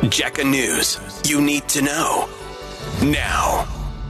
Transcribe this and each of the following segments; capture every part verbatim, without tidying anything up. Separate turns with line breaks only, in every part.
Jacker News. You need to know now.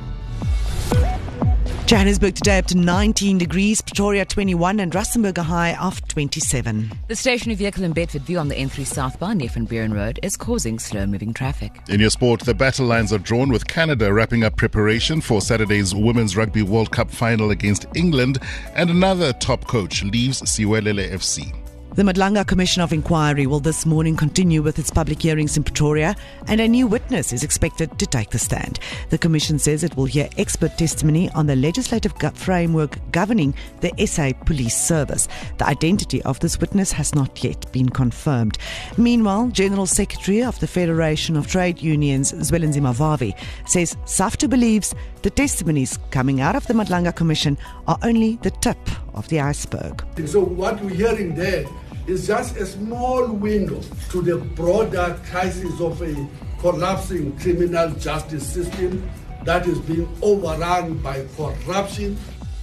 Johannesburg today up to nineteen degrees, Pretoria twenty-one and Rustenburg a high of twenty-seven.
The stationary vehicle in Bedfordview on the N three southbound near Van Buren Road is causing slow-moving traffic.
In your sport, the battle lines are drawn with Canada wrapping up preparation for Saturday's Women's Rugby World Cup final against England, and another top coach leaves Siwelele F C.
The Madlanga Commission of Inquiry will this morning continue with its public hearings in Pretoria, and a new witness is expected to take the stand. The Commission says it will hear expert testimony on the legislative go- framework governing the S A Police Service. The identity of this witness has not yet been confirmed. Meanwhile, General Secretary of the Federation of Trade Unions, Zwelinzima Vavi, says SAFTU believes the testimonies coming out of the Madlanga Commission are only the tip of the iceberg.
So what we're hearing there is just a small window to the broader crisis of a collapsing criminal justice system that is being overrun by corruption.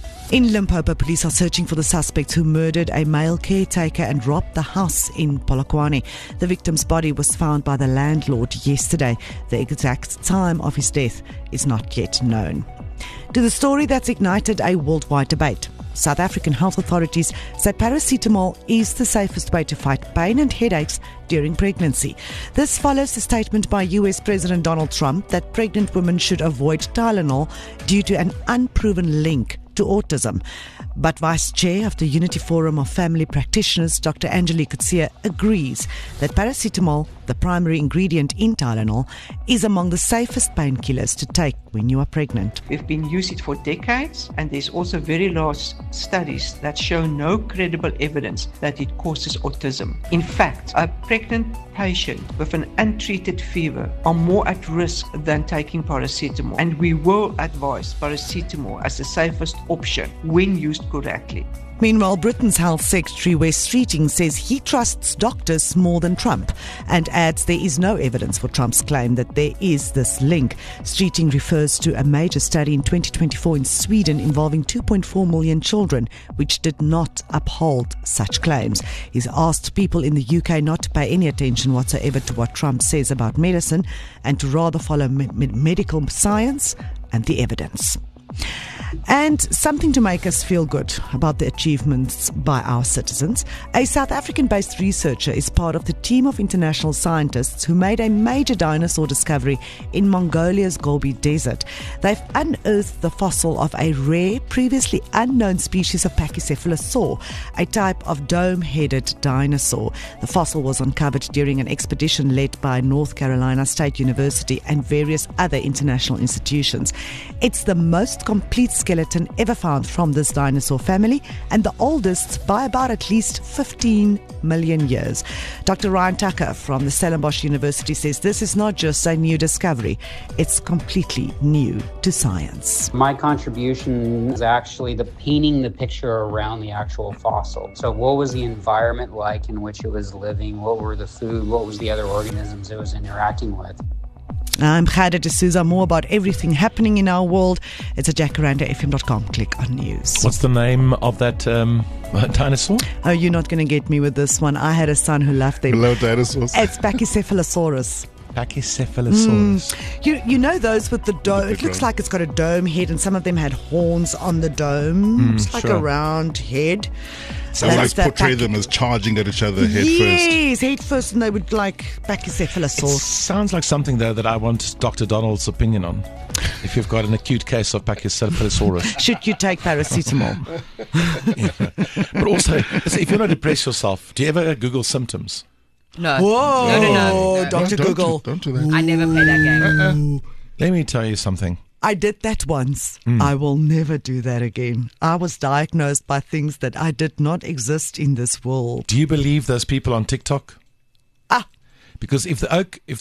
In Limpopo, police are searching for the suspects who murdered a male caretaker and robbed the house in Polokwane. The victim's body was found by the landlord yesterday. The exact time of his death is not yet known. To the story that's ignited a worldwide debate. South African health authorities say paracetamol is the safest way to fight pain and headaches during pregnancy. This follows a statement by U S President Donald Trump that pregnant women should avoid Tylenol due to an unproven link to autism. But Vice Chair of the Unity Forum of Family Practitioners, Doctor Angelique Coetzee, agrees that paracetamol, the primary ingredient in Tylenol, is among the safest painkillers to take when you are pregnant.
We've been using it for decades, and there's also very large studies that show no credible evidence that it causes autism. In fact, a pregnant patient with an untreated fever are more at risk than taking paracetamol, and we will advise paracetamol as the safest option when used correctly.
Meanwhile, Britain's Health Secretary Wes Streeting says he trusts doctors more than Trump and adds there is no evidence for Trump's claim that there is this link. Streeting refers to a major study in twenty twenty-four in Sweden involving two point four million children, which did not uphold such claims. He's asked people in the U K not to pay any attention whatsoever to what Trump says about medicine and to rather follow me- medical science and the evidence. And something to make us feel good about the achievements by our citizens. A South African-based researcher is part of the team of international scientists who made a major dinosaur discovery in Mongolia's Gobi Desert. They've unearthed the fossil of a rare, previously unknown species of Pachycephalosaur, a type of dome-headed dinosaur. The fossil was uncovered during an expedition led by North Carolina State University and various other international institutions. It's the most complete skeleton ever found from this dinosaur family and the oldest by about at least fifteen million years. Doctor Ryan Tucker from the Stellenbosch University says this is not just a new discovery, it's completely new to science.
My contribution is actually the painting the picture around the actual fossil. So what was the environment like in which it was living? What were the food? What was the other organisms it was interacting with?
I'm Khada D'Souza. More about everything happening in our world. It's at jacaranda f m dot com. Click on news.
What's the name of that um, dinosaur?
Oh, you're not going to get me with this one. I had a son who loved them.
Hello, dinosaurs.
It's Pachycephalosaurus.
Pachycephalosaurus.
Mm. You you know those with the dome? It looks like it's got a dome head, and some of them had horns on the dome.
Mm,
it's like
sure.
a round head.
Sounds like
the
portray
pachy-
them as charging at each other head
yes,
first.
head first, and they would like Pachycephalosaur.
It sounds like something, though, that I want Doctor Donald's opinion on. If you've got an acute case of Pachycephalosaurus.
Should you take paracetamol?
Yeah. But also, if you want to depress yourself, do you ever Google symptoms?
No.
Whoa,
No, no, no. no.
Doctor
Don't-
Google.
Don't do that.
I never play that game.
Let me tell you something.
I did that once.
Mm.
I will never do that again. I was diagnosed by things that I did not exist in this world.
Do you believe those people on TikTok?
Ah.
Because if the oak, if